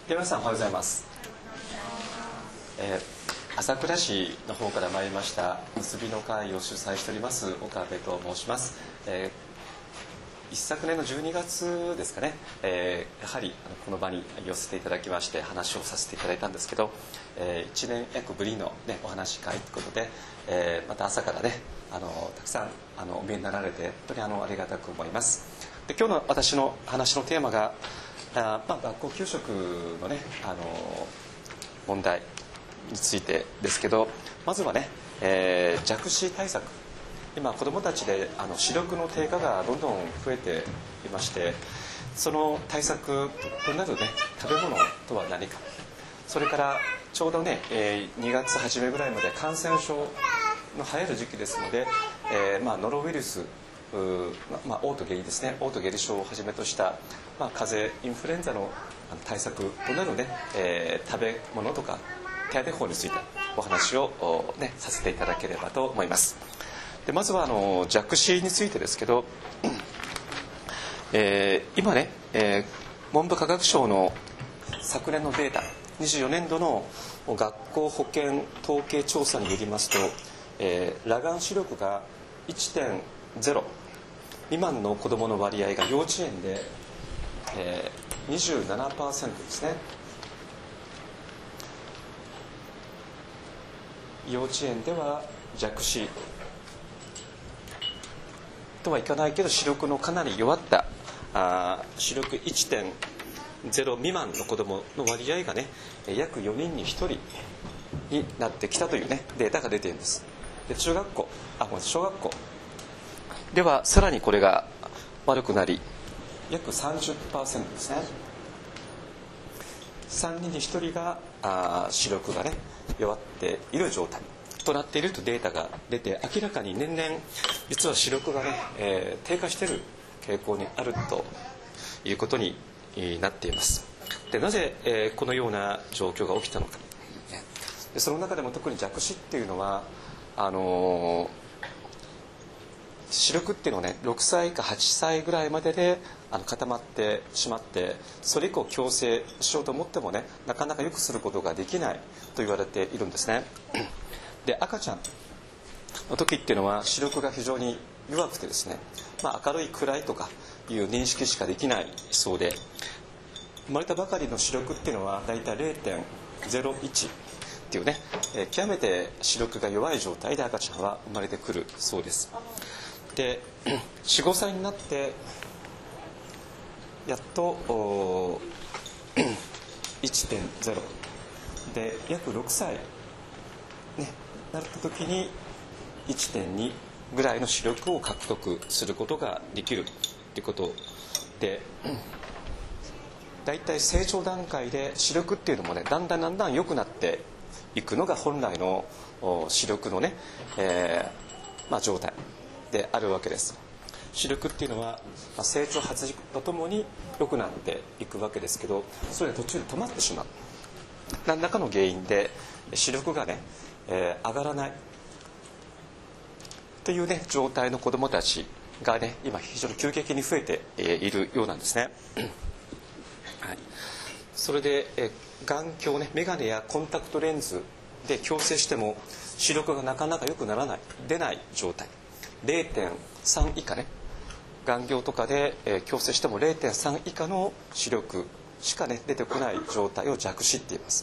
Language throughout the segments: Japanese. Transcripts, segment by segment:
皆さんおはようございます。朝倉市の方から参りました結びの会を主催しております岡部と申します。一昨年の12月ですかね、やはりこの場に寄せていただきまして話をさせていただいたんですけど、1年約ぶりの、お話し会ということで、また朝からねたくさんお見えになられて本当にありがたく思います。で、今日の私の話のテーマが学校給食のね問題についてですけど、まずはね、弱視対策。今子どもたちで視力の低下がどんどん増えていまして、その対策となるね食べ物とは何か、それからちょうどね、2月初めぐらいまで感染症の流行る時期ですので、ノロウイルス嘔吐下痢ですね、嘔吐下痢症をはじめとした、風邪インフルエンザの対策となるね、食べ物とか手当て法についてお話を、させていただければと思います。でまずは弱視についてですけど、今ね、文部科学省の昨年のデータ24年度の学校保健統計調査によりますと、裸眼視力が 1.0 未満の子どもの割合が幼稚園で、27% ですね。幼稚園では弱視とはいかないけど視力のかなり弱った視力 1.0 未満の子どもの割合がね約4人に1人になってきたというねデータが出ているんです。で小学校ではさらにこれが悪くなり約 30% ですね。3人に1人が視力がね弱っている状態となっているとデータが出て、明らかに年々実は視力がね、低下している傾向にあるということになっています。でなぜ、このような状況が起きたのか。でその中でも特に弱視っていうのは視力っていうのはね6歳か8歳ぐらいまでで固まってしまって、それ以降矯正しようと思ってもねなかなか良くすることができないと言われているんですね。で赤ちゃんの時っていうのは視力が非常に弱くてですね、明るい暗いとかいう認識しかできないそうで、生まれたばかりの視力っていうのはだいたい 0.01 っていうね、極めて視力が弱い状態で赤ちゃんは生まれてくるそうです。で 4,5 歳になってやっと1.0 で約6歳なった時に 1.2 ぐらいの視力を獲得することができるということで、だいたい成長段階で視力っていうのもねだんだん良くなっていくのが本来の視力のね、状態であるわけです。視力っていうのは成長発育とともに良くなっていくわけですけど、それが途中で止まってしまう何らかの原因で視力がね上がらないというね状態の子どもたちがね今非常に急激に増えているようなんですね。はい、それで眼鏡ね眼鏡やコンタクトレンズで矯正しても視力がなかなか良くならない、出ない状態 0.3 以下ね、眼鏡とかで矯正しても 0.3 以下の視力しかね出てこない状態を弱視って言います。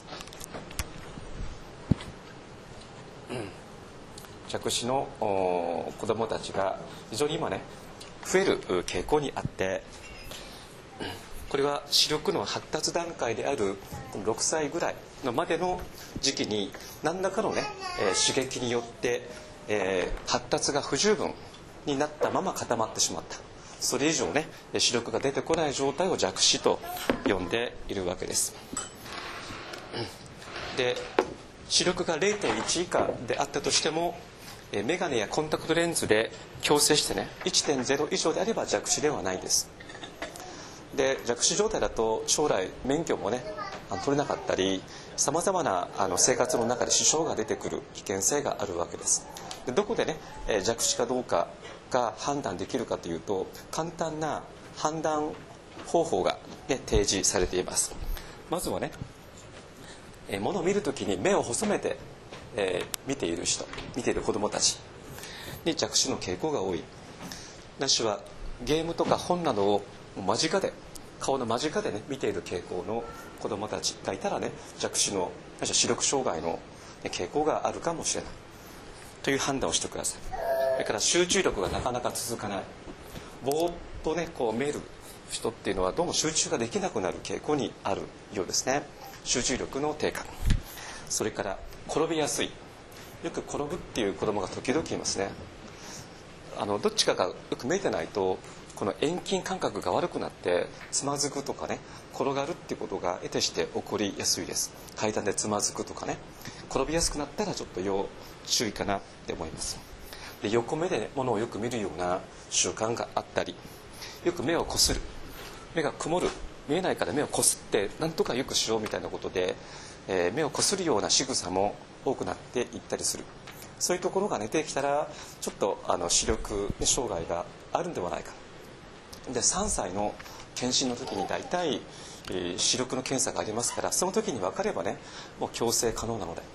弱視の子どもたちが非常に今ね増える傾向にあって、これは視力の発達段階である6歳ぐらいのまでの時期に何らかのね刺激によって発達が不十分になったまま固まってしまった、それ以上ね視力が出てこない状態を弱視と呼んでいるわけです。で視力が 0.1 以下であったとしてもメガネやコンタクトレンズで矯正してね 1.0 以上であれば弱視ではないです。で弱視状態だと将来免許もね取れなかったり、さまざまな生活の中で支障が出てくる危険性があるわけです。でどこでね弱視かどうかが判断できるかというと、簡単な判断方法が、提示されています。 まずはね、物を見るときに目を細めて、見ている人、見ている子どもたちに弱視の傾向が多い。ないしはゲームとか本などを間近で、顔の間近でね見ている傾向の子どもたちがいたらね、弱視の視力障害の傾向があるかもしれないという判断をしてください。それから集中力がなかなか続かない、ぼーっとねこう見える人っていうのはどうも集中ができなくなる傾向にあるようですね。集中力の低下、それから転びやすい、よく転ぶっていう子どもが時々いますね。どっちかがよく見えてないとこの遠近感覚が悪くなってつまずくとかね、転がるっていうことが得てして起こりやすいです。階段でつまずくとかね、転びやすくなったらちょっと要注意かなって思います。で、横目で、ね、物をよく見るような習慣があったり、よく目をこする、目が曇る、見えないから目をこすってなんとかよくしようみたいなことで、目をこするような仕草も多くなっていったりする。そういうところが出てきたらちょっと視力障害があるんではないか。で、3歳の検診の時に大体、視力の検査がありますから、その時に分かればねもう矯正可能なので、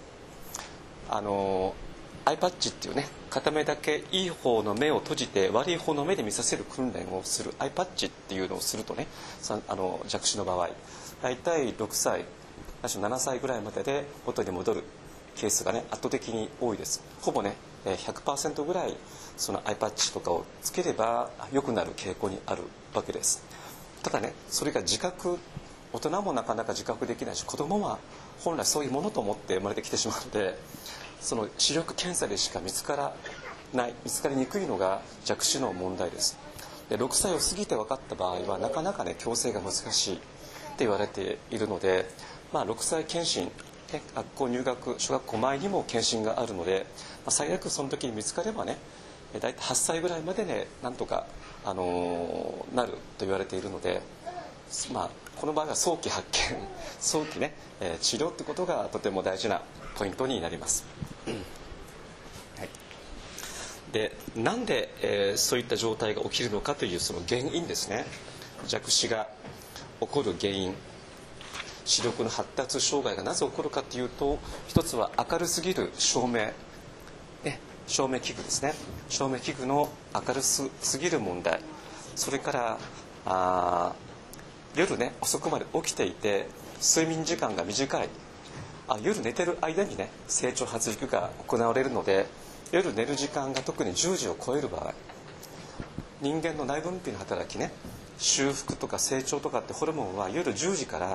アイパッチっていうね、片目だけいい方の目を閉じて悪い方の目で見させる訓練をするアイパッチっていうのをするとね、弱視の場合大体6歳7歳ぐらいまでで元に戻るケースがね圧倒的に多いです。ほぼね 100% ぐらいそのアイパッチとかをつければ良くなる傾向にあるわけです。ただね、それが自覚、大人もなかなか自覚できないし、子供は本来そういうものと思って生まれてきてしまうので、その視力検査でしか見つかりにくいのが弱視の問題です。で、6歳を過ぎて分かった場合はなかなかね矯正が難しいって言われているので、6歳検診、学校入学小学校前にも検診があるので、最悪その時に見つかればね大体8歳ぐらいまでねなんとか、なると言われているので、この場合は早期発見、早期ね、治療ってことがとても大事なポイントになります。はい、で、なんで、そういった状態が起きるのかというその原因ですね。弱視が起こる原因、視力の発達障害がなぜ起こるかというと、一つは明るすぎる照明、照明器具ですね。照明器具の明るすぎる問題、それから夜ね遅くまで起きていて睡眠時間が短い、夜寝てる間にね成長発育が行われるので、夜寝る時間が特に10時を超える場合、人間の内分泌の働きね、修復とか成長とかってホルモンは夜10時から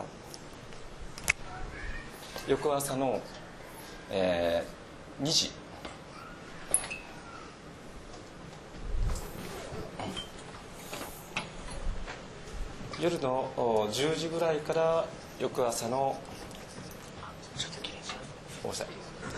翌朝の、2時、夜の10時ぐらいから翌朝のごめんなさい、はい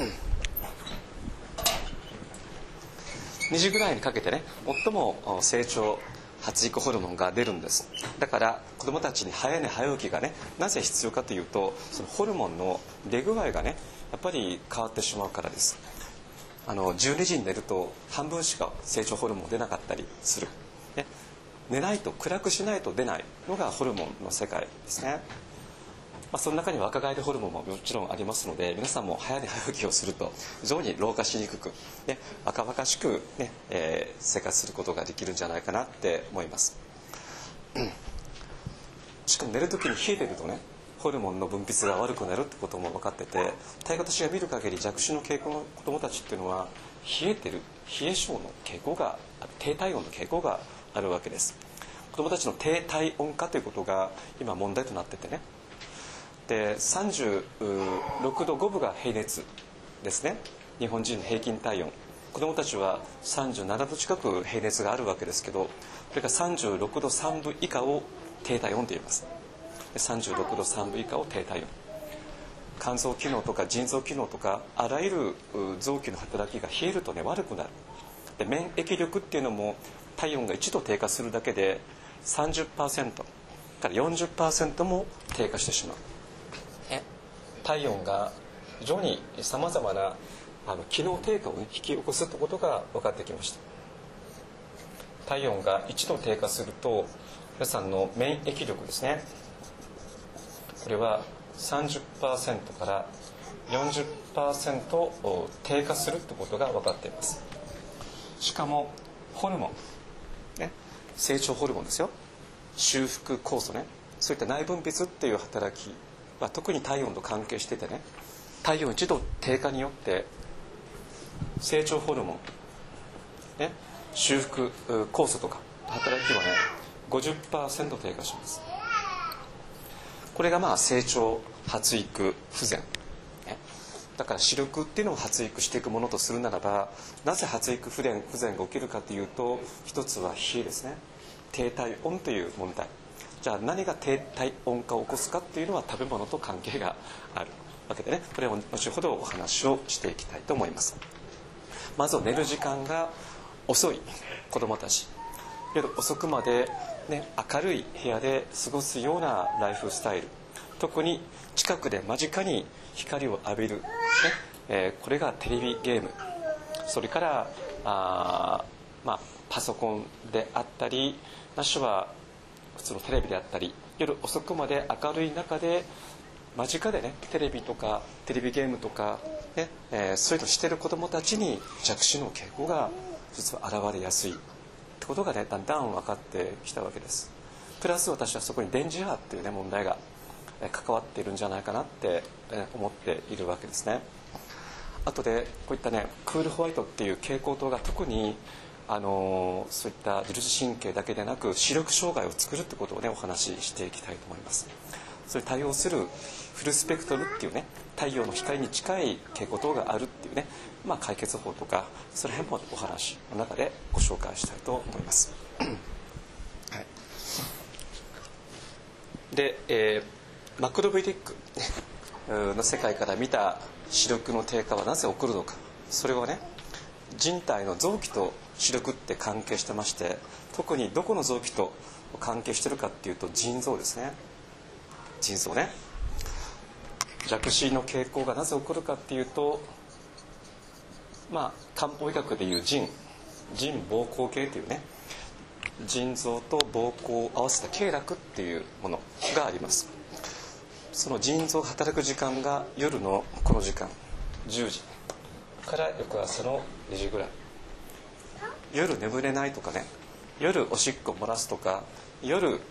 、2時ぐらいにかけてね最も成長発育ホルモンが出るんです。だから子どもたちに早寝早起きがねなぜ必要かというと、そのホルモンの出具合がねやっぱり変わってしまうからです。12時に寝ると半分しか成長ホルモン出なかったりする、ね、寝ないと、暗くしないと出ないのがホルモンの世界ですね。その中には若返りホルモンももちろんありますので、皆さんも早寝早起きをすると非常に老化しにくく、ね、若々しく、ね生活することができるんじゃないかなって思います。しかも寝る時に冷えてるとねホルモンの分泌が悪くなるってことも分かってて、大概私が見る限り弱視の傾向の子どもたちっていうのは冷えてる、冷え症の傾向が、低体温の傾向があるわけです。子どもたちの低体温化ということが今問題となっててね、で36度5分が平熱ですね。日本人の平均体温、子どもたちは37度近く平熱があるわけですけど、これが36度3分以下を低体温と言います。36度3分以下を低体温、肝臓機能とか腎臓機能とかあらゆる臓器の働きが冷えるとね悪くなる。で、免疫力っていうのも体温が1度低下するだけで 30% から 40% も低下してしまう。体温が非常にさまざまな機能低下を引き起こすということが分かってきました。体温が1度低下すると皆さんの免疫力ですね、 これは 30% から 40% 低下するってことが分かっています。しかもホルモン、ね、成長ホルモンですよ、修復酵素ね、そういった内分泌っていう働きは特に体温と関係しててね、体温1度低下によって成長ホルモン、ね、修復酵素とか働きはね 50% 低下します。これが成長発育不全、ね、だから視力っていうのを発育していくものとするならば、なぜ発育不全が起きるかというと、一つは冷えですね、低体温という問題。じゃあ何が低体温化を起こすかっていうのは食べ物と関係があるわけでね、これを後ほどお話をしていきたいと思います。まずは寝る時間が遅い子どもたち、夜遅くまで、ね、明るい部屋で過ごすようなライフスタイル、特に近くで間近に光を浴びる、ね、これがテレビゲーム、それからパソコンであったり、なしは普通のテレビであったり、夜遅くまで明るい中で間近でね、テレビとかテレビゲームとか、ねそういうのをしている子どもたちに弱視の傾向が実は現れやすいってことがね、だんだん分かってきたわけです。プラス私はそこに電磁波っていうね問題が関わっているんじゃないかなって思っているわけですね。あとでこういったねクールホワイトっていう蛍光灯が特にそういった自律神経だけでなく視力障害を作るってことをねお話ししていきたいと思います。それに対応するフルスペクトルっていうね、太陽の光に近い蛍光灯があるっていうね、解決法とかその辺もお話の中でご紹介したいと思います。はい、で、マクロビリックの世界から見た視力の低下はなぜ起こるのか。それはね、人体の臓器と視力って関係してまして、特にどこの臓器と関係してるかっていうと腎臓ですね。腎臓ね。弱視の傾向がなぜ起こるかっていうと、漢方医学でいう腎膀胱系というね、腎臓と膀胱を合わせた経絡っていうものがあります。その腎臓が働く時間が夜のこの時間10時から翌朝の2時ぐらい。夜眠れないとかね、夜おしっこ漏らすとか、夜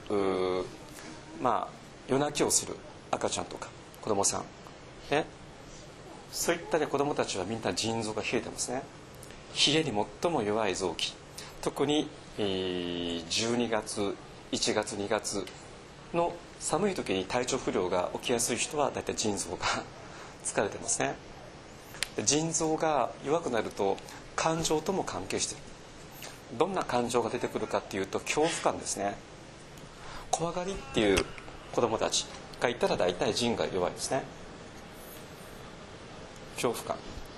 夜泣きをする赤ちゃんとか子供さん、ね、そういった、ね、子供たちはみんな腎臓が冷えてますね。冷えに最も弱い臓器、特に、12月1月2月の寒い時に体調不良が起きやすい人はだいたい腎臓が疲れてますね。腎臓が弱くなると感情とも関係している。どんな感情が出てくるかっていうと、恐怖感ですね。怖がりっていう子どもたちがいたら大体腎が弱いですね。恐怖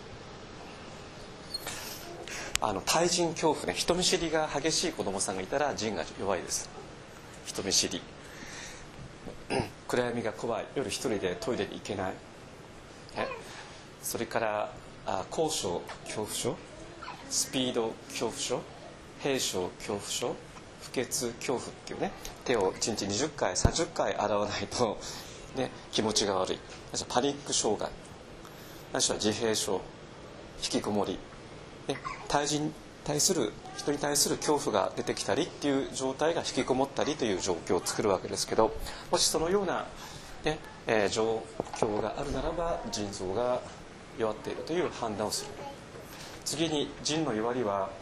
感、対人恐怖ね、人見知りが激しい子どもさんがいたら腎が弱いです。人見知り、暗闇が怖い、夜一人でトイレに行けない、それから高所恐怖症、スピード恐怖症、閉所恐怖症、不潔恐怖っていうね、手を1日20回30回洗わないと、ね、気持ちが悪い、パニック障害、ないしは自閉症、引きこもり、ね、人に対する恐怖が出てきたりっていう状態が引きこもったりという状況を作るわけですけど、もしそのような、ね状況があるならば腎臓が弱っているという判断をする。次に腎の弱りは、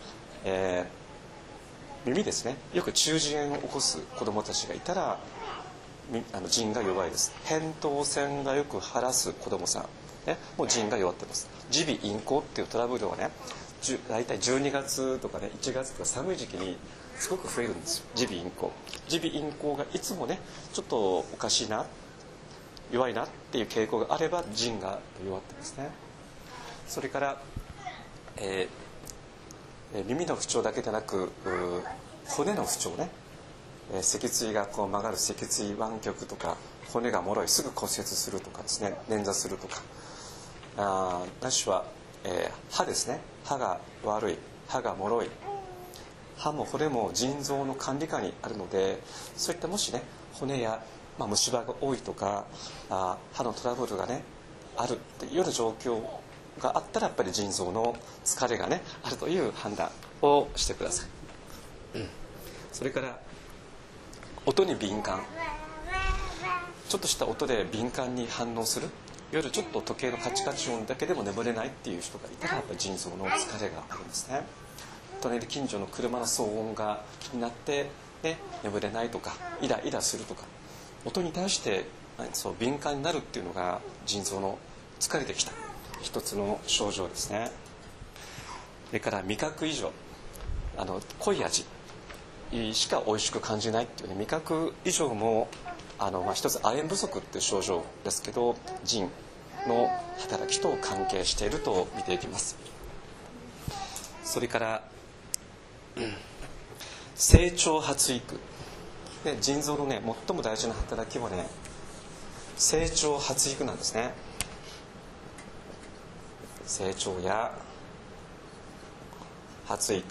耳ですね。よく中耳炎を起こす子どもたちがいたら腎が弱いです。扁桃腺がよく腫らす子どもさん、もう腎が弱っています。耳鼻咽喉っていうトラブルはね、大体12月とかね1月とか寒い時期にすごく増えるんですよ。耳鼻咽喉がいつもねちょっとおかしいな、弱いなっていう傾向があれば腎が弱ってますね。それから、耳の不調だけでなく骨の不調ね、脊椎がこう曲がる脊椎湾曲とか、骨が脆いすぐ骨折するとかですね、捻挫するとか、ないしは、歯ですね、歯が悪い、歯が脆い、歯も骨も腎臓の管理下にあるので、そういったもしね骨や虫歯が多いとか歯のトラブルがねあるっていうような状況があったらやっぱり腎臓の疲れがねあるという判断をしてください。それから音に敏感、ちょっとした音で敏感に反応する、夜ちょっと時計のカチカチ音だけでも眠れないっていう人がいたらやっぱり腎臓の疲れがあるんですね。隣で近所の車の騒音が気になって、ね、眠れないとかイライラするとか、音に対してそう敏感になるっていうのが腎臓の疲れてきた一つの症状ですね。それから味覚異常、濃い味しか美味しく感じないっていうね、味覚異常も一つ亜鉛不足っていう症状ですけど、腎の働きと関係していると見ていきます。それから、成長発育で、腎臓のね最も大事な働きはね成長発育なんですね。成長や発育、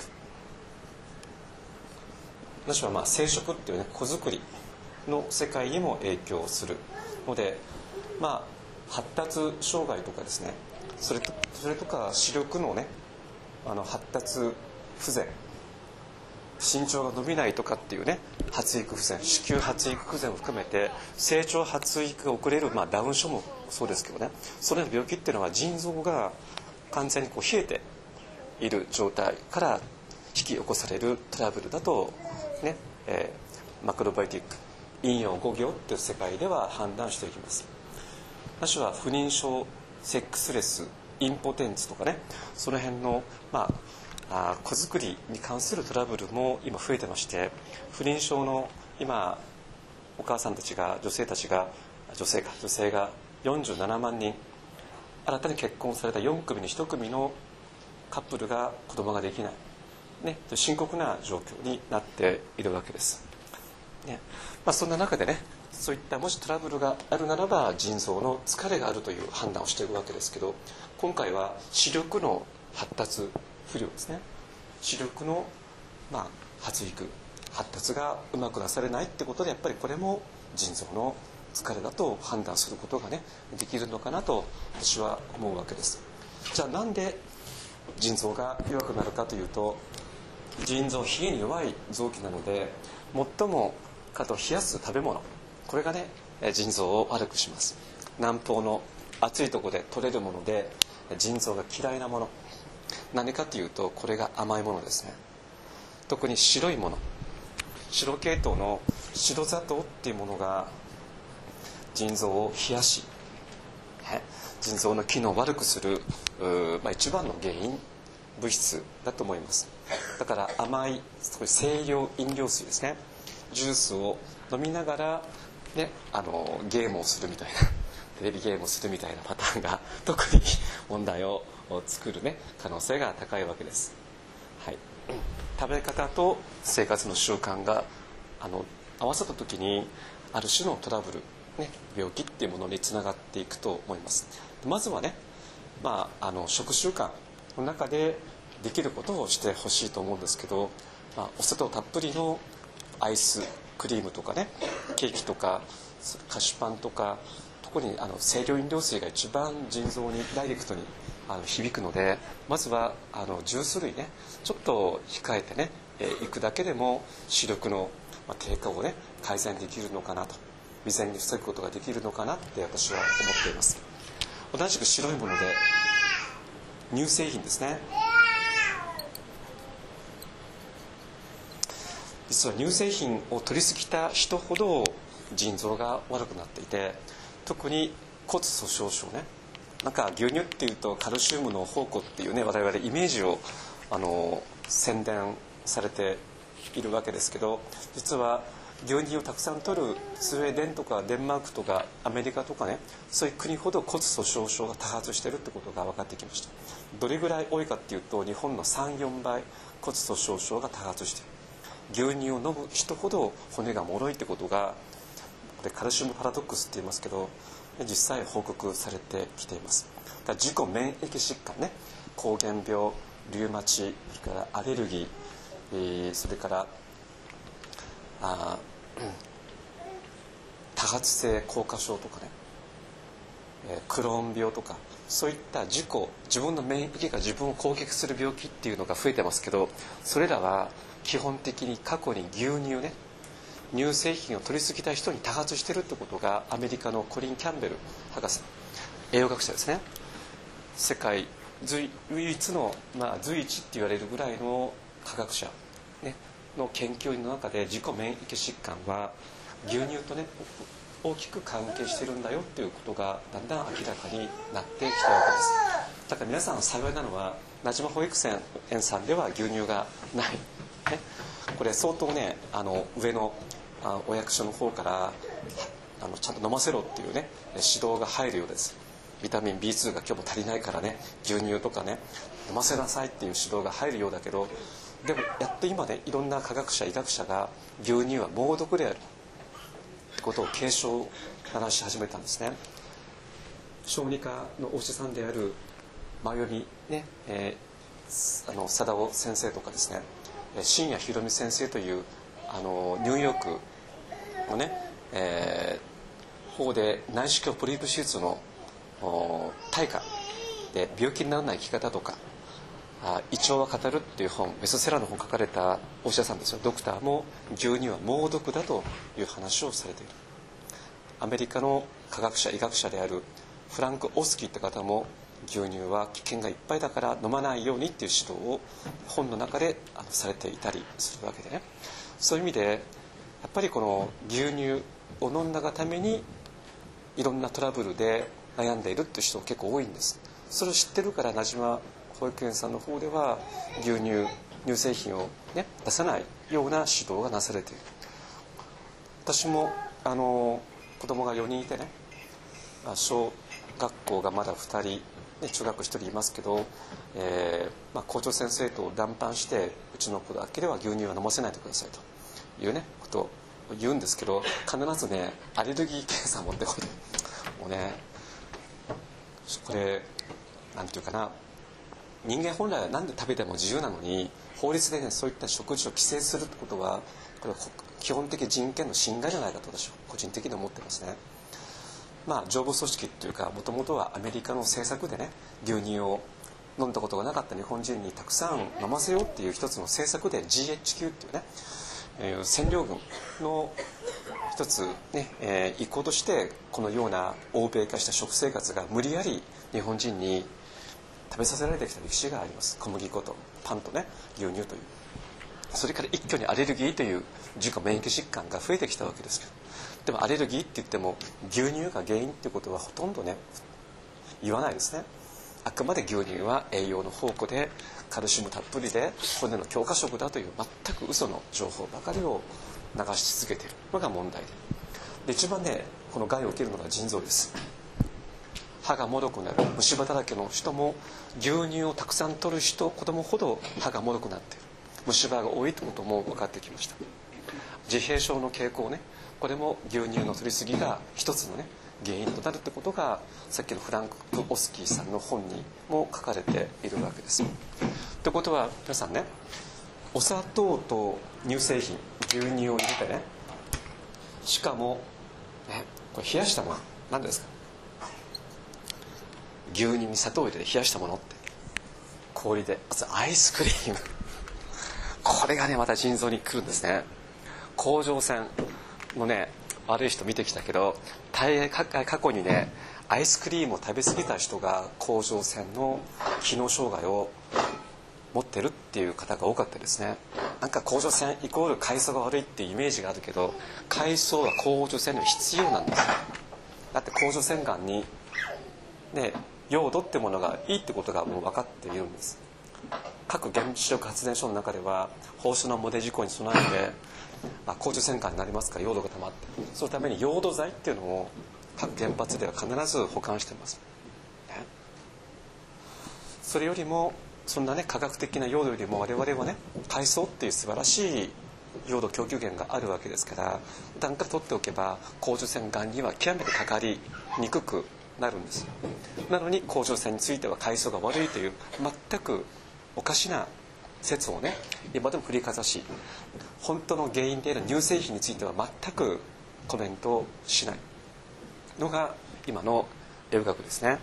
もしくは生殖っていうね子作りの世界にも影響するので、発達障害とかですね、それとか視力のね発達不全、身長が伸びないとかっていうね発育不全、子宮発育不全を含めて成長発育が遅れる、ダウン症もそうですけどね、それらの病気っていうのは腎臓が完全に冷えている状態から引き起こされるトラブルだとね、マクロバイオティック陰陽五行っていう世界では判断していきます。もしくは不妊症、セックスレス、インポテンツとかね、その辺の子作りに関するトラブルも今増えてまして、不妊症の今お母さんたちが女性が47万人、新たに結婚された4組に1組のカップルが子供ができない、ね、深刻な状況になっているわけです、ね。そんな中でね、そういったもしトラブルがあるならば腎臓の疲れがあるという判断をしているわけですけど、今回は視力の発達不良ですね。視力の発育発達がうまくなされないってことで、やっぱりこれも腎臓の疲れだと判断することがねできるのかなと私は思うわけです。じゃあなんで腎臓が弱くなるかというと、腎臓冷えに弱い臓器なので、最もかと冷やす食べ物、これがね腎臓を悪くします。南方の暑いところで取れるもので腎臓が嫌いなもの、何かというとこれが甘いものですね。特に白いもの、白系統の白砂糖っていうものが腎臓を冷やし、腎臓の機能を悪くする一番の原因物質だと思います。だから甘い清涼飲料水ですね、ジュースを飲みながら、ね、ゲームをするみたいな、テレビゲームをするみたいなパターンが特に問題を作る、ね、可能性が高いわけです、はい。食べ方と生活の習慣が合わさった時にある種のトラブル、ね、病気っていうものにつながっていくと思います。まずはね、食習慣の中でできることをしてほしいと思うんですけど、お砂糖たっぷりのアイスクリームとかね、ケーキとか菓子パンとか、特に清涼飲料水が一番腎臓にダイレクトに響くので、まずはジュース類ねちょっと控えてねいくだけでも視力の低下をね改善できるのかなと、未然に防ぐことができるのかなって私は思っています。同じく白いもので乳製品ですね。実は乳製品を摂りすぎた人ほど腎臓が悪くなっていて、特に骨粗しょう症ね、牛乳っていうとカルシウムの宝庫っていうね、我々イメージを宣伝されているわけですけど、実は牛乳をたくさん摂るスウェーデンとかデンマークとかアメリカとかね、そういう国ほど骨粗しょう症が多発しているってことが分かってきました。どれぐらい多いかっていうと、日本の 3,4 倍骨粗しょう症が多発している。牛乳を飲む人ほど骨が脆いってことが、これカルシウムパラドックスって言いますけど、実際報告されてきています。だから自己免疫疾患ね、膠原病、リウマチ、それからアレルギー、それから多多発性硬化症とかね、クローン病とか、そういった自分の免疫が自分を攻撃する病気っていうのが増えてますけど、それらは基本的に過去に牛乳ね、乳製品を取りすぎた人に多発してるってことが、アメリカのコリン・キャンベル博士、栄養学者ですね、世界唯一の、随一って言われるぐらいの科学者、ね、の研究の中で、自己免疫疾患は牛乳とね大きく関係してるんだよっていうことがだんだん明らかになってきたわけです。だから皆さん幸いなのは、名島保育園さんでは牛乳がない、ね、これ相当ね、上のお役所の方からちゃんと飲ませろっていうね指導が入るようです。ビタミン B2 が今日も足りないからね、牛乳とかね飲ませなさいっていう指導が入るようだけど、でもやっと今ね、いろんな科学者医学者が牛乳は猛毒であるってことを警鐘を鳴らし始めたんですね。小児科のお医者さんである真由美ね、貞夫先生とかですね、新谷博美先生というニューヨークのね、方で内視鏡ポリープ手術の対価で病気にならない生き方とか、胃腸は語るっていう本、ベストセラーの本を書かれたお医者さんですよ、ドクターも牛乳は猛毒だという話をされている。アメリカの科学者医学者であるフランク・オスキーって方も、牛乳は危険がいっぱいだから飲まないようにっていう指導を本の中でされていたりするわけでね、そういう意味でやっぱりこの牛乳を飲んだがためにいろんなトラブルで悩んでいるっていう人結構多いんです。それを知ってるから、名島保育園さんの方では乳製品を、ね、出さないような指導がなされている。私も子供が4人いてね、小学校がまだ2人、ね、中学1人いますけど、校長先生と談判して、うちの子だけでは牛乳は飲ませないでくださいというねことを言うんですけど、必ずねアレルギー検査を持ってこいと。もうね、これなんていうかな、人間本来は何で食べても自由なのに、法律でねそういった食事を規制するってことは、これは基本的人権の侵害じゃないかと私は個人的に思ってますね。上部組織っていうか、もともとはアメリカの政策でね、牛乳を飲んだことがなかった日本人にたくさん飲ませようっていう一つの政策で GHQ っていうね、占領軍の一つ、ね意向として、このような欧米化した食生活が無理やり日本人に食べさせられてきた歴史があります。小麦粉とパンとね牛乳という、それから一挙にアレルギーという自己免疫疾患が増えてきたわけですけど、でもアレルギーって言っても牛乳が原因っていうことはほとんどね言わないですね。あくまで牛乳は栄養の宝庫でカルシウムたっぷりで骨の強化食だという全く嘘の情報ばかりを流し続けているのが問題で、一番ねこの害を受けるのが腎臓です。歯がもろくなる、虫歯だらけの人も牛乳をたくさん摂る人、子供ほど歯がもろくなっている、虫歯が多いということも分かってきました。自閉症の傾向ね、これも牛乳の摂りすぎが一つのね原因となるってことが、さっきのフランク・オスキーさんの本にも書かれているわけです。ということは皆さんね、お砂糖と乳製品、牛乳を入れてね、しかも、ね、これ冷やしたもの何ですか。牛乳に砂糖を入れて冷やしたものって、氷でアイスクリームこれがねまた腎臓に来るんですね。甲状腺のね悪い人見てきたけど、大変過去にねアイスクリームを食べ過ぎた人が甲状腺の機能障害を持ってるっていう方が多かったですね。なんか甲状腺イコール海藻が悪いっていうイメージがあるけど、海藻は甲状腺には必要なんです。だって甲状腺がんにね用土ってものがいいってことがもう分かっているんです。各原子力発電所の中では放射能漏れ事故に備えて、甲状腺がんになりますから用土が溜まって、そのために用土剤っていうのを各原発では必ず保管しています、ね、それよりもそんなね科学的な用土よりも我々はね海藻っていう素晴らしい用土供給源があるわけですから、普段から取っておけば甲状腺がんには極めてかかりにくくなるんです。なのに甲状腺については海藻が悪いという全くおかしな説をね今でも振りかざし、本当の原因である乳製品については全くコメントしないのが今の栄養学ですね。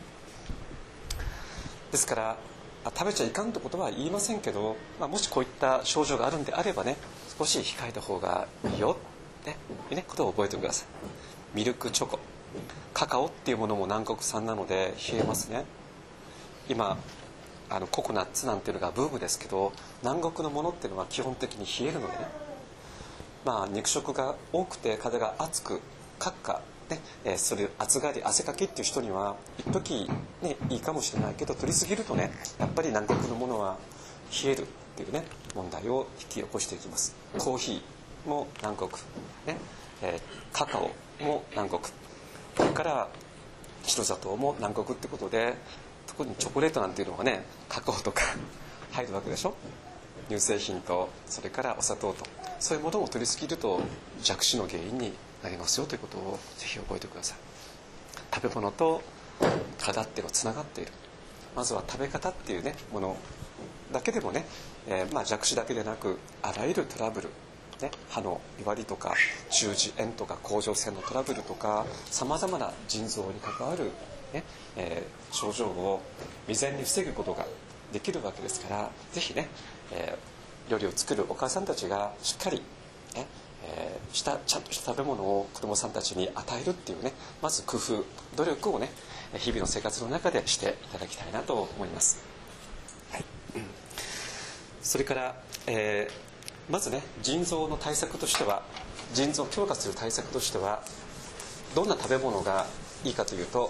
ですから食べちゃいかんということは言いませんけど、もしこういった症状があるんであればね、少し控えた方がいいよっていうことを覚えてください。ミルクチョコ、カカオっていうものも南国産なので冷えますね。今ココナッツなんていうのがブームですけど、南国のものっていうのは基本的に冷えるのでね、肉食が多くて体が熱くカッカね、それ暑がり汗かきっていう人には一時ねいいかもしれないけど、取りすぎるとねやっぱり南国のものは冷えるっていうね問題を引き起こしていきます。コーヒーも南国、ねカカオも南国、それから白砂糖も南国ってことで、特にチョコレートなんていうのはねカカオとか入るわけでしょ。乳製品とそれからお砂糖と、そういうものを取りすぎると弱視の原因になりますよということをぜひ覚えてください。食べ物と体っていうのはつながっている。まずは食べ方っていうねものだけでもね、弱視だけでなくあらゆるトラブル、歯のいわりとか中耳炎とか甲状腺のトラブルとかさまざまな腎臓に関わる、症状を未然に防ぐことができるわけですから、ぜひね、料理を作るお母さんたちがしっかり、ちゃんとした食べ物を子どもさんたちに与えるっていうね、まず工夫努力をね日々の生活の中でしていただきたいなと思います。はい、それから、まずね腎臓の対策としては、腎臓を強化する対策としてはどんな食べ物がいいかというと、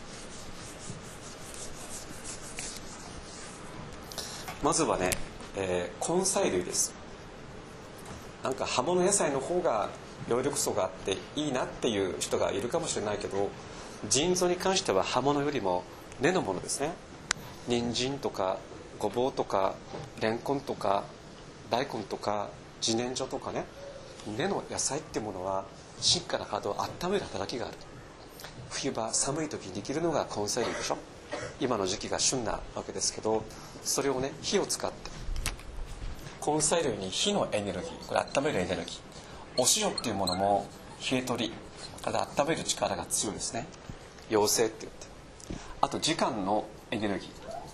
まずはね、根菜類です。なんか葉物野菜の方が葉緑素があっていいなっていう人がいるかもしれないけど、腎臓に関しては葉物よりも根のものですね。人参とかごぼうとかレンコンとか大根とか自然薯とかね、根の野菜っていうものは芯から葉を温める働きがある。冬場寒い時にできるのが根菜類でしょ。今の時期が旬なわけですけど、それをね火を使って根菜類に火のエネルギー、これ温めるエネルギー、お塩っていうものも冷え取り、温める力が強いですね。陽性って言って、あと時間のエネルギー、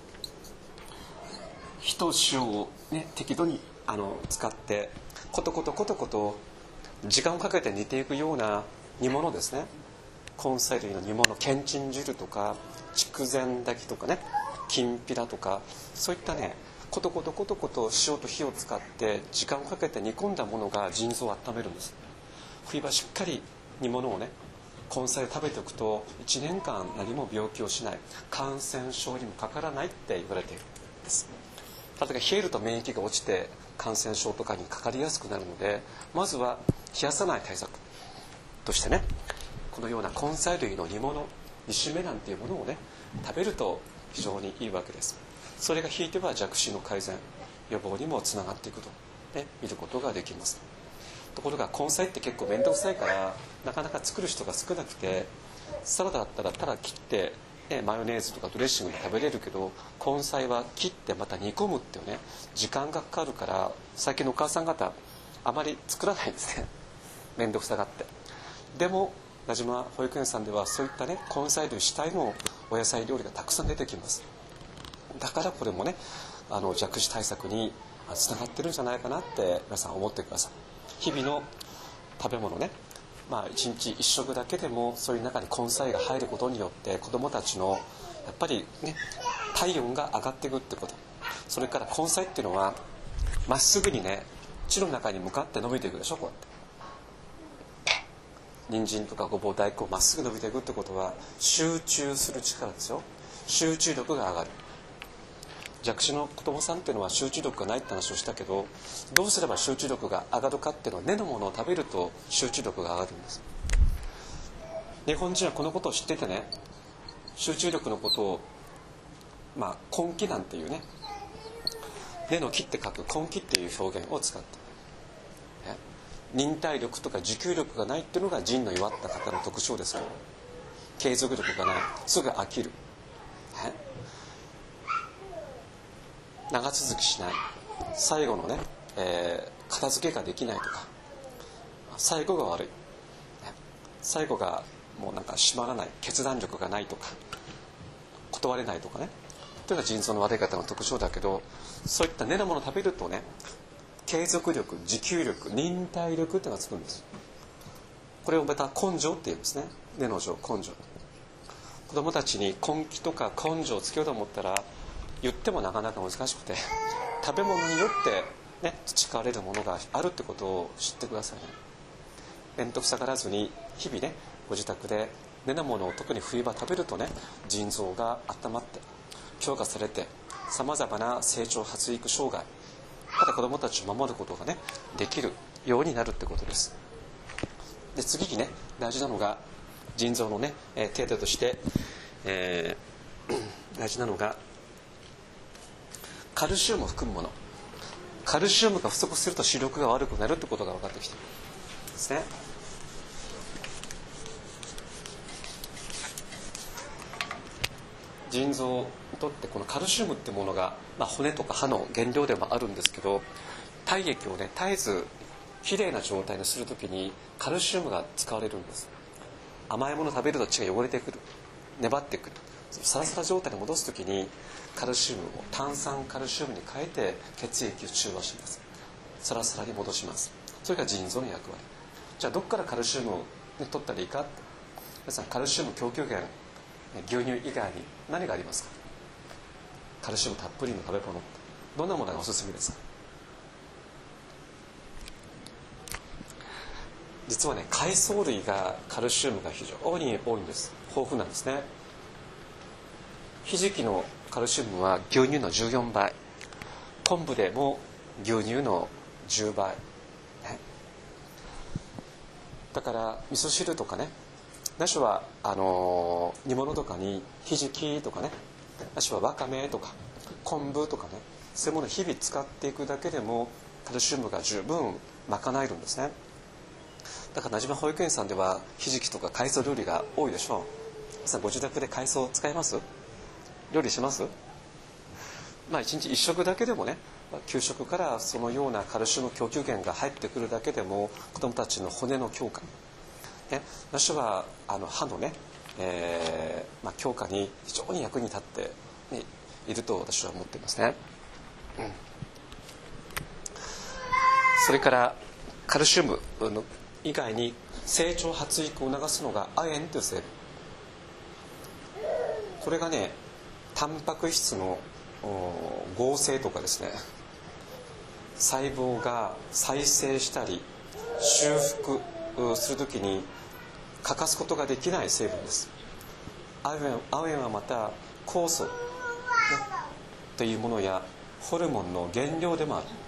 火と塩を、適度に使ってコトコト時間をかけて煮ていくような煮物ですね。根菜類の煮物、けんちん汁とか筑前炊きとかね、きんぴらとか、そういったねコトコト塩と火を使って時間をかけて煮込んだものが腎臓を温めるんです。冬場しっかり煮物をね根菜を食べておくと1年間何も病気をしない、感染症にもかからないって言われているんです。例えば冷えると免疫が落ちて感染症とかにかかりやすくなるので、まずは冷やさない対策としてね、このような根菜類の煮物、煮しめなんていうものをね食べると非常にいいわけです。それがひいては弱視の改善、予防にもつながっていくと、見ることができます。ところが根菜って結構面倒くさいからなかなか作る人が少なくて、サラダだったらただ切って、マヨネーズとかドレッシングで食べれるけど、根菜は切ってまた煮込むっていうね時間がかかるから、最近のお母さん方あまり作らないんですね、面倒くさがって。でも名島保育園さんではそういったね根菜類主体のお野菜料理がたくさん出てきます。だからこれもね弱視対策につながってるんじゃないかなって皆さん思ってください。日々の食べ物ね、1日1食だけでもそういう中に根菜が入ることによって子どもたちのやっぱりね体温が上がっていくってこと。それから根菜っていうのはまっすぐにね地の中に向かって伸びていくでしょ。こうやって人参とかごぼう大根まっすぐ伸びていくってことは集中する力ですよ。集中力が上がる。弱視の子どもさんっていうのは集中力がないって話をしたけど、どうすれば集中力が上がるかっていうのは根のものを食べると集中力が上がるんです。日本人はこのことを知っててね、集中力のことを根気なんていうね、根の木って書く根気っていう表現を使って、忍耐力とか持久力がないっていうのが腎の弱った方の特徴ですから、継続力がない、すぐ飽きる、長続きしない、最後のね、片付けができないとか、最後が悪い、 最後がもうなんか締まらない、決断力がないとか断れないとかね、というのが腎臓の悪い方の特徴だけど、そういった根のものを食べるとね、継続力、持久力、忍耐力っていうのがつくんです。これをまた根性っていうんですね。根の性、根性。子供たちに根気とか根性をつけようと思ったら言ってもなかなか難しくて、食べ物によってね、培われるものがあるってことを知ってくださいね。面倒くさがらずに日々ね、ご自宅で根のものを特に冬場食べるとね、腎臓が温まって強化されて、さまざまな成長発育障害から子どもたちを守ることがねできるようになるってことです。で次にね、大事なのが腎臓のね、手当として、大事なのがカルシウムを含むもの。カルシウムが不足すると視力が悪くなるってことが分かってきているんですね。腎臓にとってこのカルシウムってものが、骨とか歯の原料でもあるんですけど、体液をね絶えずきれいな状態にするときにカルシウムが使われるんです。甘いものを食べると血が汚れてくる、粘ってくる、サラサラ状態に戻すときにカルシウムを炭酸カルシウムに変えて血液を中和します。サラサラに戻します。それが腎臓の役割。じゃあどこからカルシウムを、取ったらいいか。皆さん、カルシウム供給源、牛乳以外に何がありますか。カルシウムたっぷりの食べ物、どんなものがおすすめですか。実はね、海藻類がカルシウムが非常に多いんです。豊富なんですね。ひじきのカルシウムは牛乳の14倍、昆布でも牛乳の10倍、ね、だから味噌汁とかね、なしは煮物とかにひじきとかね、なしはわかめとか昆布とかね、そういうものを日々使っていくだけでもカルシウムが十分賄えるんですね。だからなじま保育園さんではひじきとか海藻料理が多いでしょう。皆さんご自宅で海藻使います？料理します？1日1食だけでもね、給食からそのようなカルシウム供給源が入ってくるだけでも子どもたちの骨の強化、ね、私は歯のね、強化に非常に役に立って、いると私は思っていますね。それからカルシウムの以外に成長発育を促すのが亜鉛という成分。これがね、タンパク質の合成とかですね、細胞が再生したり修復するときに欠かすことができない成分です。亜鉛はまた酵素、というものやホルモンの原料でもある。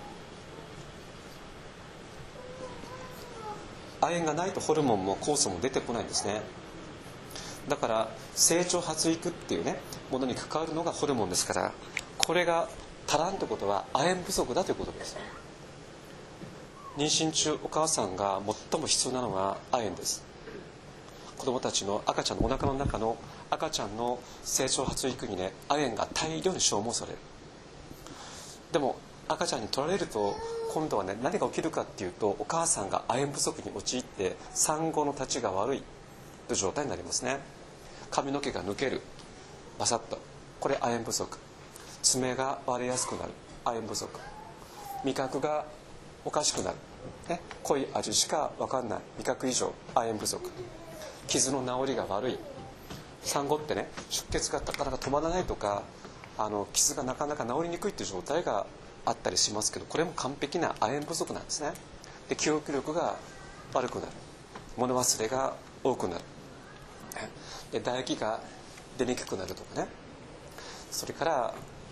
亜鉛がないとホルモンも酵素も出てこないんですね。だから成長発育っていうねものに関わるのがホルモンですから、これが足らんということは亜鉛不足だということです。妊娠中お母さんが最も必要なのは亜鉛です。子どもたちの赤ちゃんのお腹の中の赤ちゃんの成長発育にね、亜鉛が大量に消耗される。でも赤ちゃんに取られると今度はね、何が起きるかっていうと、お母さんが亜鉛不足に陥って産後の立ちが悪いという状態になりますね。髪の毛が抜ける、バサッと、これ亜鉛不足。爪が割れやすくなる、亜鉛不足。味覚がおかしくなる、ね、濃い味しか分かんない、味覚異常、亜鉛不足。傷の治りが悪い。産後ってね、出血がなかなか止まらないとか、傷がなかなか治りにくいっていう状態があったりしますけど、これも完璧な亜鉛不足なんですね。で、記憶力が悪くなる、物忘れが多くなる、で唾液が出にくくなるとかね、それから、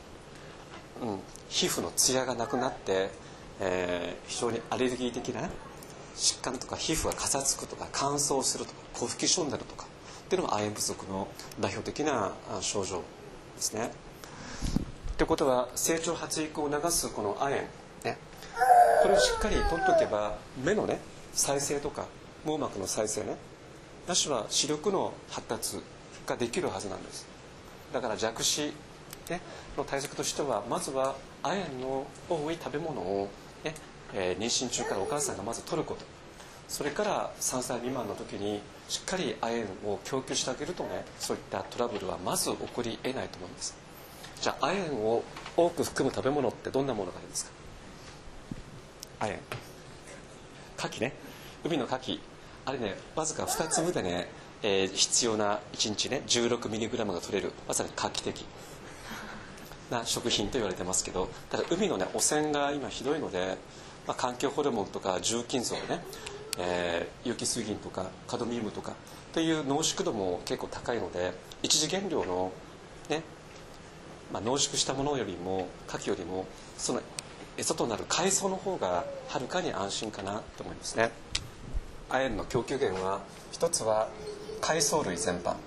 皮膚のツヤがなくなって、非常にアレルギー的な疾患とか、皮膚がかさつくとか乾燥するとか口吹き症になるとかっていうのも亜鉛不足の代表的な症状ですね。ということは成長発育を促すこの亜鉛、ね、これをしっかり取っておけば目のね再生とか網膜の再生ね、なしは視力の発達ができるはずなんです。だから弱視、の対策としては、まずは亜鉛の多い食べ物を、妊娠中からお母さんがまず取ること。 それから3歳未満の時にしっかり亜鉛を供給してあげるとね、そういったトラブルはまず起こり得ないと思います。じゃあ亜鉛を多く含む食べ物ってどんなものがありますか？亜鉛、牡蠣ね、海の牡蠣、あれね、わずか2粒でね、必要な1日ね 16mg が取れる、まさに画期的な食品と言われてますけど、ただ海のね汚染が今ひどいので、環境ホルモンとか重金属ね、有機水銀とかカドミウムとかという濃縮度も結構高いので、一次原料のね、濃縮したものよりも牡蠣よりもその餌となる海藻の方がはるかに安心かなと思いますね。亜鉛の供給源は一つは海藻類全般、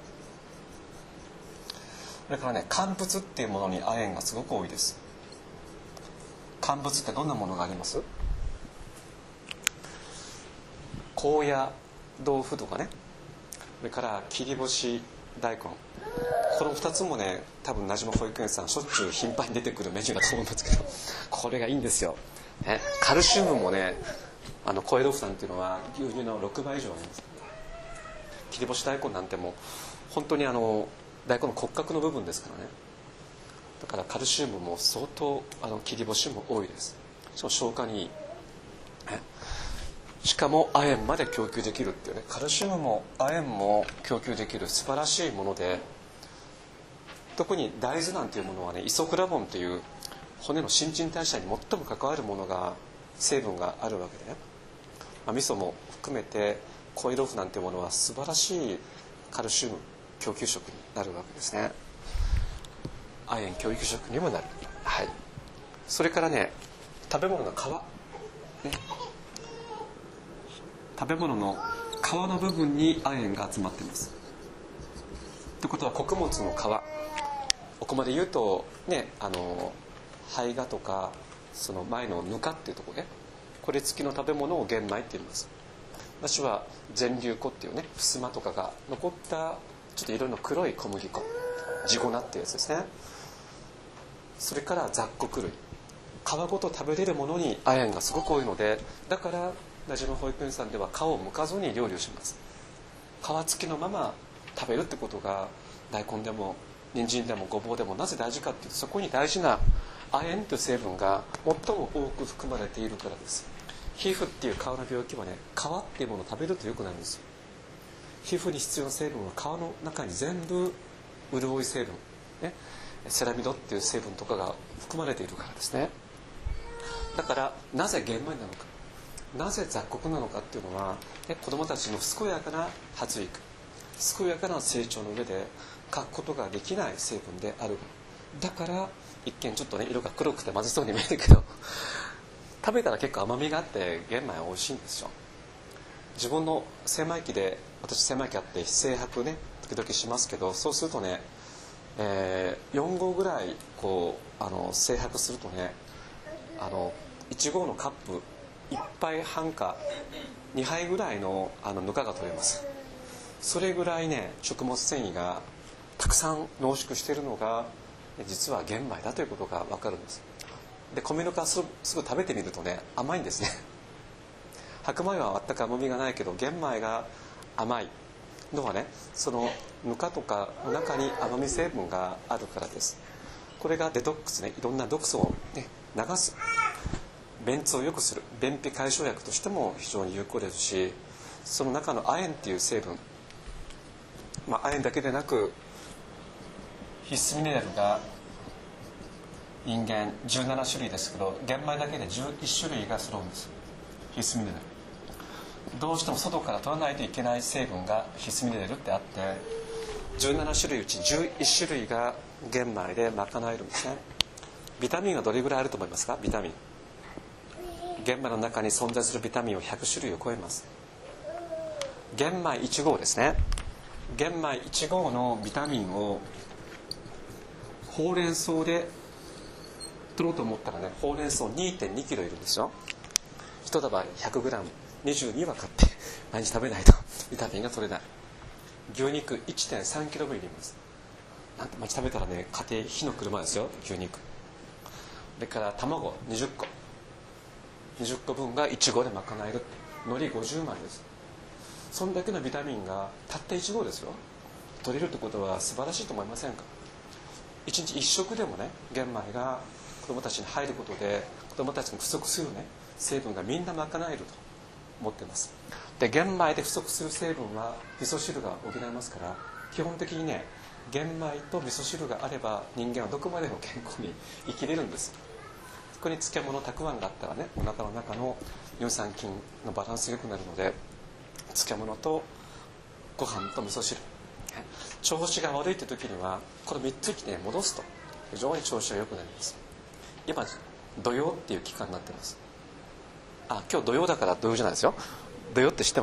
それからね、乾物っていうものに亜鉛がすごく多いです。乾物ってどんなものがあります？高野豆腐とかね、それから切り干し大根、この2つもね、多分なじま保育園さんしょっちゅう頻繁に出てくるメニューだと思うんですけど、これがいいんですよ、ね、カルシウムもね、高野豆腐なんていうのは牛乳の6倍以上あります。切り干し大根なんてもう本当に大根の骨格の部分ですからね。だからカルシウムも相当切り干しも多いです。その消化にいい、しかも亜鉛まで供給できるっていうね、カルシウムも亜鉛も供給できる素晴らしいもので、特に大豆なんていうものはね、イソフラボンという骨の新陳代謝に最も関わるものが成分があるわけでね、味噌も含めて高野豆腐なんていうものは素晴らしいカルシウム供給食になるわけですね。亜鉛供給食にもなる、はい、それからね、食べ物の皮、ね、食べ物の皮の部分に亜鉛が集まっています。ということは穀物の皮、お米で言うとね、胚芽とかその前のぬかっていうところね、これ付きの食べ物を玄米って言います。私は全粒粉っていうね、ふすまとかが残ったちょっと色の黒い小麦粉、地粉っていうやつですね。それから雑穀類、皮ごと食べれるものに亜鉛がすごく多いので、だからなじま保育園さんでは皮を剥かずに料理をします。皮付きのまま食べるってことが大根でも人参でもごぼうでもなぜ大事かっていうと、そこに大事な亜鉛という成分が最も多く含まれているからです。皮膚っていう皮の病気はね、皮っていうものを食べるとよくなるんですよ。皮膚に必要な成分は皮の中に全部潤い成分、ね、セラミドっていう成分とかが含まれているからですね。だからなぜ玄米なのか、なぜ雑穀なのかっていうのは、ね、子どもたちの健やかな発育、健やかな成長の上で欠くことができない成分である。だから一見ちょっとね、色が黒くてまずそうに見えるけど、食べたら結構甘みがあって玄米は美味しいんですよ。自分の精米機で、私精米機あって精白ね時々しますけど、そうするとね、4合ぐらいこう精白するとね、1合のカップ1杯半か2杯ぐらいのぬかが取れます。それぐらいね、食物繊維がたくさん濃縮しているのが実は玄米だということが分かるんです。で、米ぬかすぐ食べてみるとね、甘いんですね。白米は全く甘みがないけど玄米が甘いのはね、そのぬかとかの中に甘み成分があるからです。これがデトックスね、いろんな毒素を、ね、流す、便通を良くする便秘解消薬としても非常に有効ですし、その中の亜鉛っていう成分、亜鉛だけでなく必須ミネラルが人間17種類ですけど、玄米だけで11種類が揃うんです。必須ミネラル、どうしても外から取らないといけない成分が必須ミネラルってあって、17種類うち11種類が玄米で賄えるんですね。ビタミンはどれぐらいあると思いますか？ビタミン、玄米の中に存在するビタミンは100種類を超えます。玄米1合ですね。玄米1合のビタミンをほうれん草で取ろうと思ったらね、ほうれん草 2.2 キロいるんですよ。1束 100g22 は買って毎日食べないとビタミンが取れない。牛肉 1.3 キロ分いります。なんて毎日食べたらね、家庭火の車ですよ、牛肉。それから卵20個分が1合で賄える。 海苔50枚です。そんだけのビタミンがたった1合ですよ取れるってことは素晴らしいと思いませんか。1日1食でもね玄米が子どもたちに入ることで子どもたちに不足するね成分がみんな賄えると思っています。で玄米で不足する成分は味噌汁が補いますから、基本的にね玄米と味噌汁があれば人間はどこまでも健康に生きれるんです。そこに漬物たくあんがあったらねお腹の中の乳酸菌のバランスが良くなるので、漬物とご飯と味噌汁、調子が悪いって時にはこの3つに、ね、戻すと非常に調子が良くなります。今土曜っていう期間になってます。今日土曜だから土曜じゃないですよ。土曜って知ってます？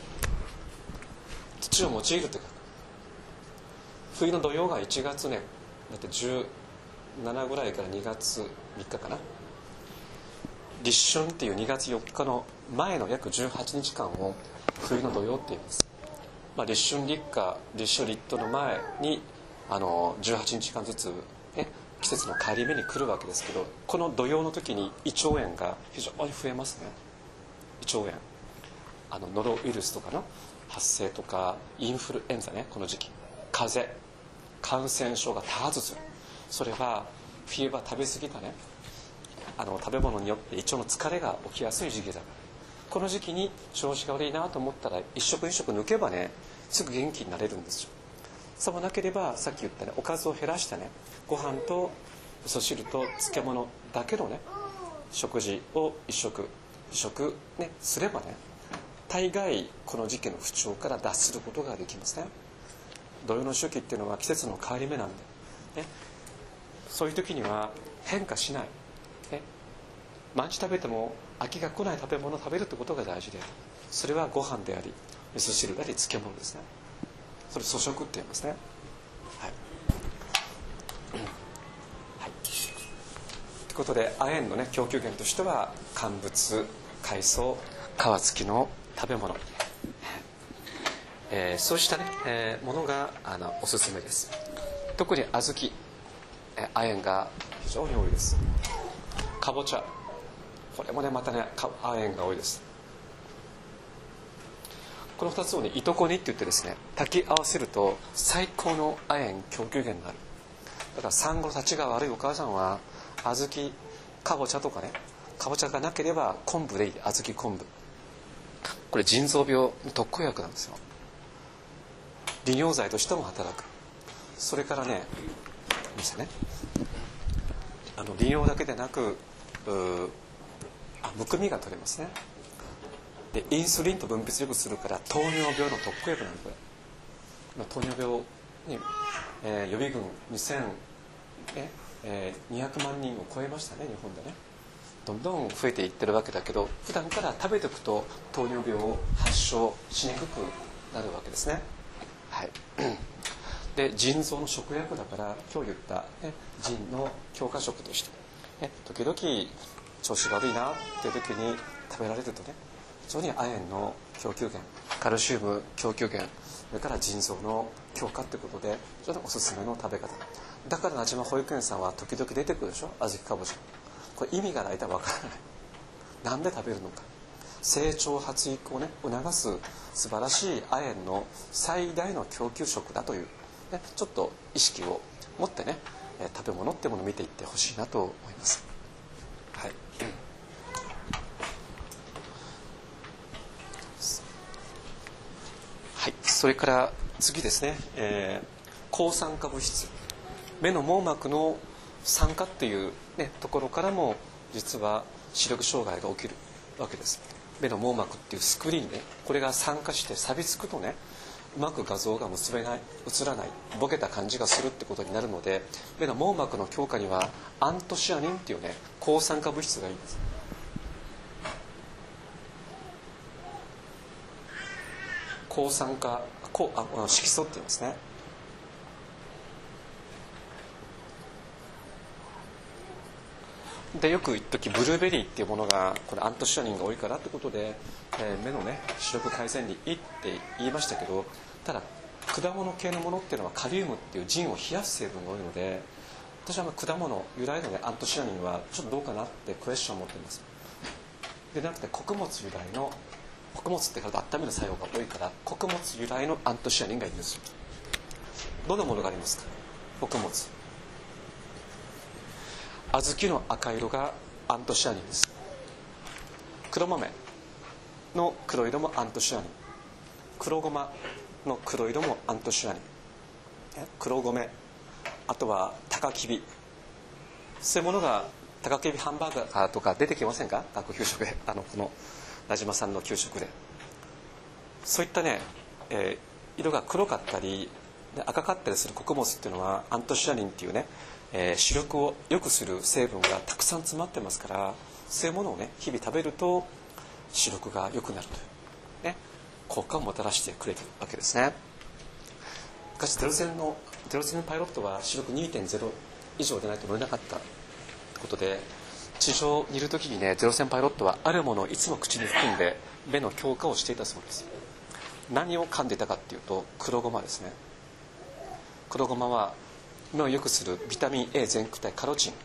土を用いるというか、冬の土曜が1月ねだって17ぐらいから2月3日かな、立春っていう2月4日の前の約18日間を冬の土曜って言います。立春立夏立秋立冬の前に18日間ずつ、ね、季節の変わり目に来るわけですけど、この土曜の時に胃腸炎が非常に増えますね。胃腸炎、ノロウイルスとかの発生とかインフルエンザね、この時期風邪感染症が多発する。それは冬場食べ過ぎたね食べ物によって胃腸の疲れが起きやすい時期だから、この時期に調子が悪いなと思ったら一食一食抜けばねすぐ元気になれるんですよ。そうもなければさっき言ったねおかずを減らしたねご飯と味噌汁と漬物だけのね食事を一食ねすればね大概この時期の不調から脱することができますね。土曜の周期っていうのは季節の変わり目なんで、ね、そういう時には変化しない、ね、毎日食べても飽きが来ない食べ物を食べるってことが大事で、それはご飯であり味噌汁であり漬物ですね。それ粗食って言いますね。はい、はい、ということで亜鉛の、ね、供給源としては乾物海藻皮付きの食べ物、そうした、ねものがおすすめです。特に小豆、亜鉛が非常に多いです。かぼちゃ、これもねまたね亜鉛が多いです。この2つをねいとこ煮って言ってですね炊き合わせると最高の亜鉛供給源になる。だから産後たちが悪いお母さんは小豆かぼちゃとかね、かぼちゃがなければ昆布でいい、小豆昆布、これ腎臓病の特効薬なんですよ。利尿剤としても働く。それからね利尿だけでなくむくみが取れますね。でインスリンと分泌よくするから糖尿病の特効薬なんで、糖尿病に、予備軍200万人を超えましたね日本でね。どんどん増えていってるわけだけど、普段から食べておくと糖尿病を発症しにくくなるわけですね。はい、で腎臓の食薬だから今日言った、ね、腎の強化食として、ね、時々調子が悪いなっていう時に食べられるとね非常に亜鉛の供給源、カルシウム供給源、それから腎臓の強化ってことで非常におすすめの食べ方だから、なじま保育園さんは時々出てくるでしょ、小豆かぼちゃ。これ意味が大体わからない。なんで食べるのか。成長発育をね促す素晴らしい亜鉛の最大の供給食だという、ね、ちょっと意識を持ってね食べ物ってものを見ていってほしいなと思います。はい、はい、それから次ですね、抗酸化物質、目の網膜の酸化っていう、ね、ところからも実は視力障害が起きるわけです。目の網膜っていうスクリーンね、これが酸化して錆びつくとねうまく画像が結べない、映らない、ボケた感じがするってことになるので、目の網膜の強化にはアントシアニンっていうね抗酸化物質がいいんです。抗酸化色素って言いますね。でよく言っときブルーベリーっていうものがこれアントシアニンが多いからってことで、目のね視力改善にいいって言いましたけど、ただ果物系のものっていうのはカリウムっていう腎を冷やす成分が多いので、私は果物由来の、ね、アントシアニンはちょっとどうかなってクエスチョンを持っています。でなくて穀物由来の穀物って体を温める作用が多いから穀物由来のアントシアニンがいるんですよ。どんなものがありますか？穀物、小豆の赤色がアントシアニンです。黒豆の黒色もアントシアニン、黒ごまの黒色もアントシアニン、黒米、あとは高きび、そういうものが高きびハンバーガーとか出てきませんか？学校給食でこの名島さんの給食でそういったね、色が黒かったり赤かったりする穀物っていうのはアントシアニンっていうね、視力を良くする成分がたくさん詰まってますから、そういうものをね日々食べると視力が良くなるという、ね、効果をもたらしてくれるわけですね。昔ゼロ戦パイロットは視力 2.0 以上でないと乗れなかったことで、地上にいる時にねゼロ戦パイロットはあるものをいつも口に含んで目の強化をしていたそうです。何を噛んでいたかっていうと黒ごまですね。黒ごまは目を良くするビタミン A 全駆体カロチン、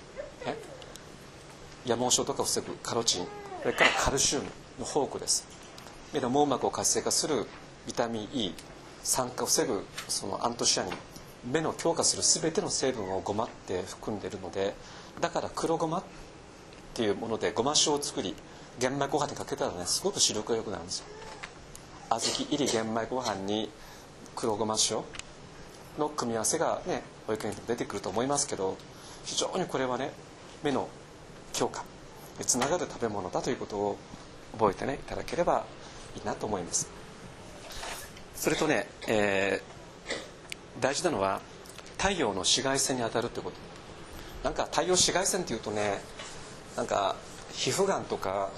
夜盲症とかを防ぐカロチン、それからカルシウムの宝庫です。目の網膜を活性化するビタミン E、 酸化を防ぐそのアントシアニン、目の強化する全ての成分をごまって含んでいるので、だから黒ごまっていうものでごま塩を作り玄米ご飯にかけたらねすごく視力が良くなるんですよ。小豆入り玄米ご飯に黒ごま塩の組み合わせがね保育園でも出てくると思いますけど、非常にこれはね目の強化につながる食べ物だということを覚えてねいただければいいなと思います。それとね、大事なのは太陽の紫外線に当たるということ。なんか太陽紫外線っていうとね、なんか皮膚がんとか、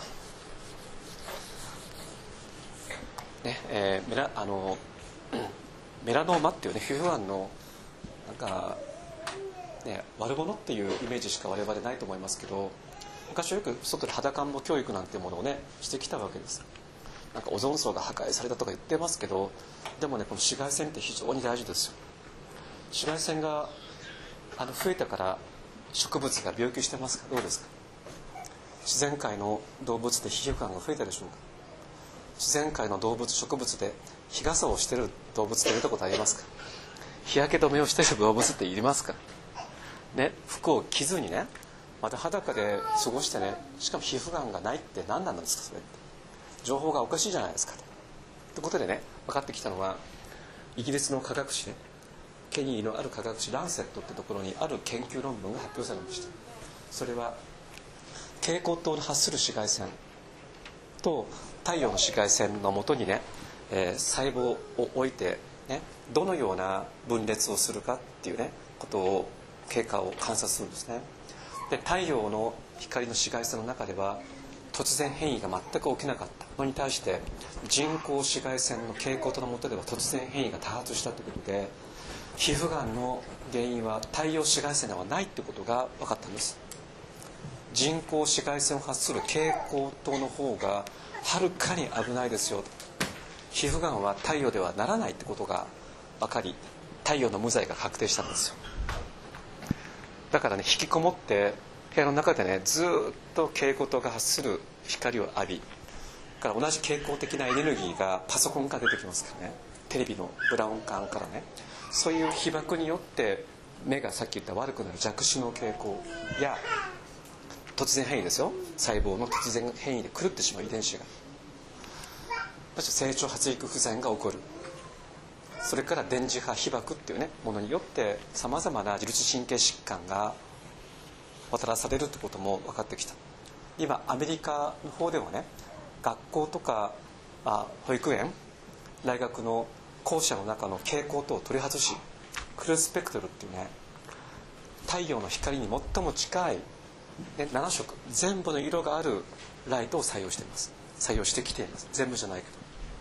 ねメラノーマっていうね皮膚がんのなんか、ね、悪者っていうイメージしか我々ないと思いますけど、昔はよく外で肌感冒教育なんてものをねしてきたわけです。なんかオゾン層が破壊されたとか言ってますけど、でもねこの紫外線って非常に大事ですよ。紫外線が増えたから植物が病気してますか？どうですか？自然界の動物で皮膚がんが増えたでしょうか？自然界の動物植物で日傘をしている動物って見たことありますか？日焼け止めをしている動物っていりますか？ね、服を着ずにねまた裸で過ごしてね、しかも皮膚がんがないって何なんですか？それって情報がおかしいじゃないですか。ということでね分かってきたのは、イギリスの科学誌ね、権威のある科学誌ランセットってところにある研究論文が発表されました。それは蛍光灯の発する紫外線と太陽の紫外線のもとにね、細胞を置いて、ね、どのような分裂をするかっていうねことを経過を観察するんですね。で太陽の光の紫外線の中では突然変異が全く起きなかったのに対して、人工紫外線の蛍光灯の下では突然変異が多発したということで、皮膚がんの原因は太陽紫外線ではないということが分かったんです。人工紫外線を発する蛍光灯の方がはるかに危ないですよ。皮膚がんは太陽ではならないってことが分かり、太陽の無罪が確定したんですよ。だからね引きこもって部屋の中でねずっと蛍光灯が発する光を浴びから同じ蛍光的なエネルギーがパソコンから出てきますからね、テレビのブラウン管からね、そういう被曝によって目がさっき言った悪くなる弱視の傾向や突然変異ですよ、細胞の突然変異で狂ってしまう遺伝子が、成長発育不全が起こる。それから電磁波被曝っていうねものによってさまざまな自律神経疾患がもたらされるということも分かってきた。今アメリカの方ではね学校とか保育園大学の校舎の中の蛍光灯を取り外し、フルスペクトルっていうね太陽の光に最も近い、7色全部の色があるライトを採用しています。採用してきています。全部じゃないけど。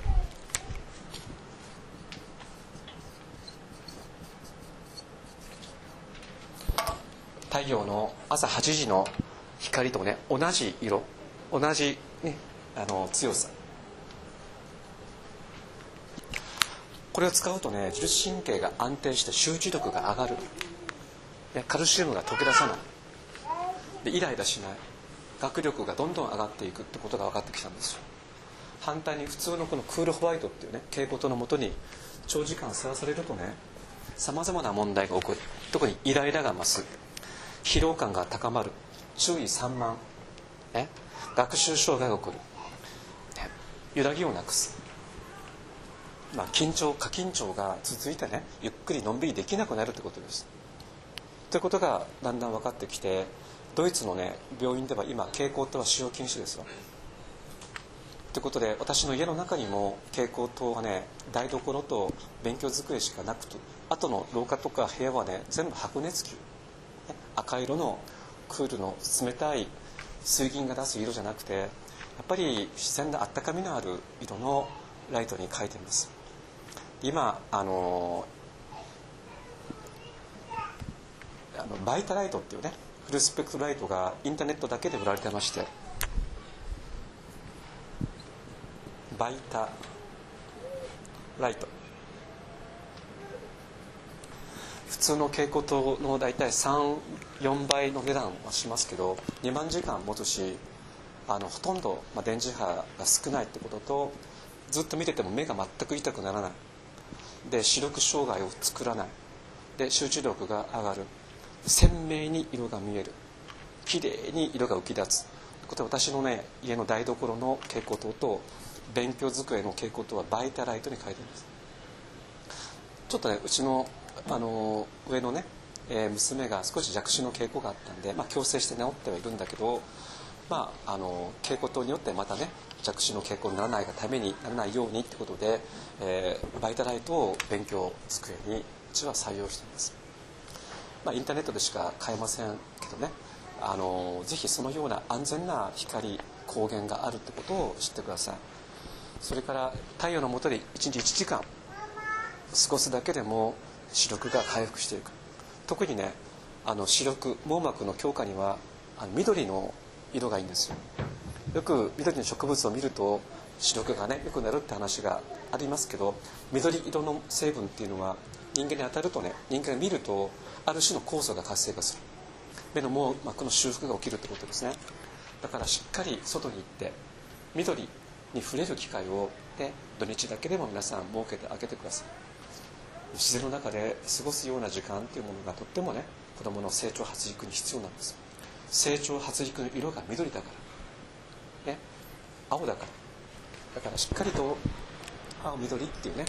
太陽の朝8時の光とね同じ色、同じ、ね、強さ、これを使うとね自律神経が安定して集中力が上がる、カルシウムが溶け出さないで、イライラしない、学力がどんどん上がっていくってことが分かってきたんですよ。 反対に普通のこのクールホワイトっていうね蛍光灯のもとに長時間さらされるとね、さまざまな問題が起こる。特にイライラが増す、疲労感が高まる、注意散漫、学習障害が起こる、揺らぎをなくす、過緊張が続いてね、ゆっくりのんびりできなくなるということです。ということがだんだん分かってきて、ドイツのね病院では今蛍光灯は使用禁止ですよ。ということで、私の家の中にも蛍光灯がね、台所と勉強机しかなくて、あとの廊下とか部屋はね全部白熱球、赤色のクールの冷たい水銀が出す色じゃなくて、やっぱり自然なあったかみのある色のライトに変えています。今バイタライトっていうねフルスペクトルライトがインターネットだけで売られてまして、バイタライト、普通の蛍光灯の大体 3,4 倍の値段はしますけど、2万時間持つし、ほとんど電磁波が少ないってことと、ずっと見てても目が全く痛くならないで、視力障害を作らないで、集中力が上がる、鮮明に色が見える、きれいに色が浮き立つ。これ私のね家の台所の蛍光灯と勉強机の蛍光灯はバイタライトに変えています。ちょっとねうちの、上のね、娘が少し弱視の傾向があったんで、矯正して治ってはいるんだけど、蛍光灯によってまたね弱視の傾向にならないがためにならないようにってことで、バイタライトを勉強机にうちは採用しています。インターネットでしか買えませんけどね、ぜひそのような安全な光光源があるってことを知ってください。それから太陽の下で1日1時間過ごすだけでも視力が回復していく。特にね視力網膜の強化には緑の色がいいんですよ。よく緑の植物を見ると視力がね良くなるって話がありますけど、緑色の成分っていうのは人間に当たるとね、人間が見るとある種の酵素が活性化する、目の網膜の修復が起きるってことですね。だからしっかり外に行って緑に触れる機会を、土日だけでも皆さん設けてあげてください。自然の中で過ごすような時間というものがとってもね子どもの成長発育に必要なんです。成長発育の色が緑だから、青だから、だからしっかりと青緑っていうね、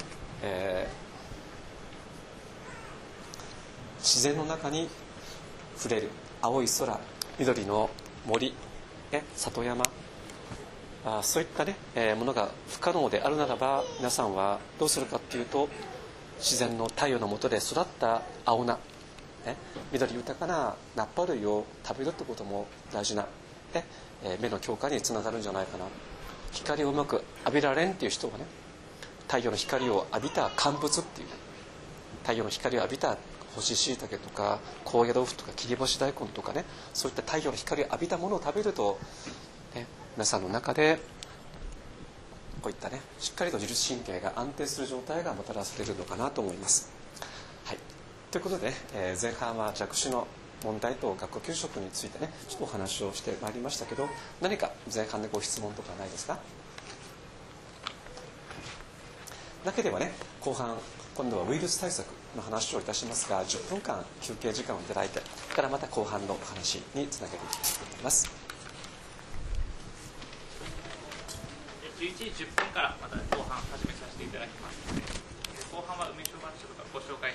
自然の中に触れる、青い空、緑の森、里山、そういったね、ものが不可能であるならば、皆さんはどうするかっていうと、自然の太陽の下で育った青菜、緑豊かなナッパ類を食べるってことも大事な、目の強化につながるんじゃないかな。光をうまく浴びられんっていう人はね、太陽の光を浴びた乾物っていう、太陽の光を浴びた干し椎茸とか高野豆腐とか切り干し大根とかね、そういった太陽の光を浴びたものを食べると、皆さんの中でこういったねしっかりと自律神経が安定する状態がもたらされるのかなと思います。はい、ということで、前半は弱視の問題と学校給食についてねちょっとお話をしてまいりましたけど、何か前半でご質問とかないですか？なければね後半今度はウイルス対策の話をいたしますが、10分間休憩時間をいただいてからまた後半のお話につなげていきたいと思います。 11時10分からまた後半始めさせていただきますので、後半は梅小話とかご紹介